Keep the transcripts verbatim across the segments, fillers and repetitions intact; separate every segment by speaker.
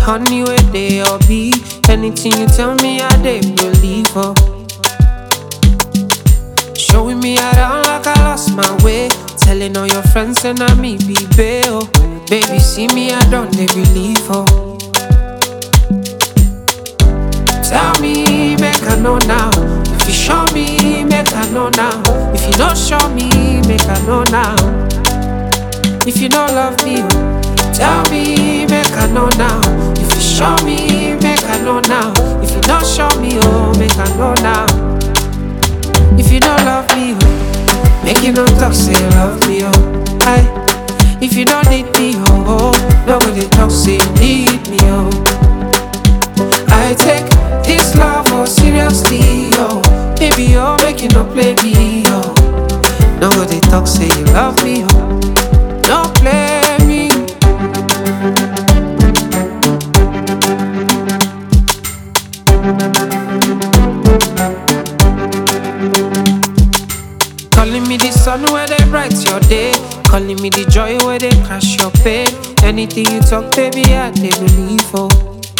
Speaker 1: honey where they all be. Anything you tell me, I they believe. Oh, showing me around like I lost my way. Telling all your friends and I me be bail. Baby, see me, I don't they believe. Oh, tell me, make I know now. If you show me, make I know now. If you don't show me, make I know now. If you don't love me, oh, tell me, make I know now. If you show me, make I know now. If you don't show me, oh, make I know now. If you don't love me, oh, make you no talk, say you love me, oh. Aye. If you don't need me, oh, oh, nobody talk, say you need me, oh. I take this love oh seriously, oh. Baby, oh, make you no play me, oh. Nobody talk, say you love me, oh. Don't play me. Calling me the sun where they bright your day. Calling me the joy where they crash your pain. Anything you talk, baby, I they believe, oh.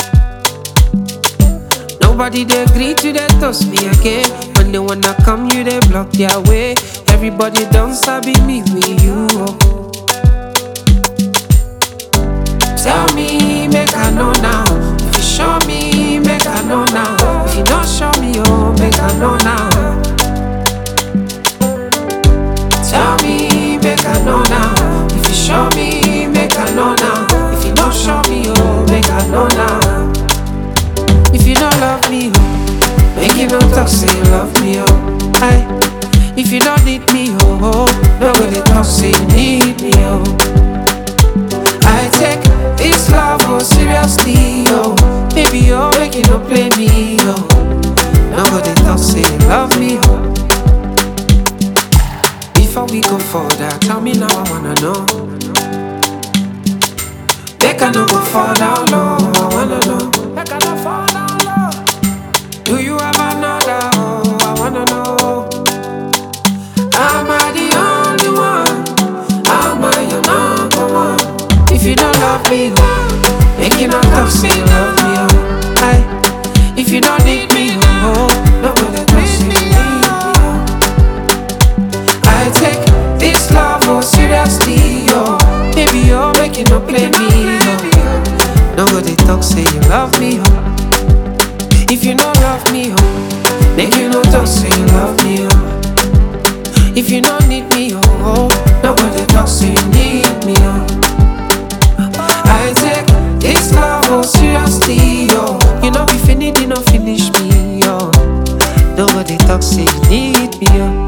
Speaker 1: Nobody they agree to they toast me again. When they wanna come, you they block their way. Everybody don't sabi me with you, oh. Tell me, make I know now. If you show me, make I know now. If you don't show me, oh, make I know now. Tell me, make I know now. If you show me, make I know now. If you don't show me, oh, make I know now. If you don't love me, oh, make you no talk, say you love me, oh. Aye. If you don't need me, oh, oh, nobody talk, say you need me, oh. I take this love oh seriously, oh. Baby, oh, make you no play me, oh. Nobody talk, say you love me, oh. Before we go further, tell me now, I wanna know. Make I no go fall down low, I wanna know. Make I no fall down low. Do you have another, oh, I wanna know. Am I the only one? Am I your number one? If you don't love me, oh, make you not talk, say you love me, oh. Aye. If you don't need me, oh, nobody talk, say you need me, oh. I take this love oh seriously, oh. Baby, oh, make you no play me, oh. Nobody talk, say you love me, oh. If you don't love me, oh, make you no talk, say you love me, oh. If you don't need me, oh, oh, nobody talk, say you need me, oh. I take this love oh seriously, oh. You know be finna, you know finish me, oh. Nobody talk, say you need me, oh.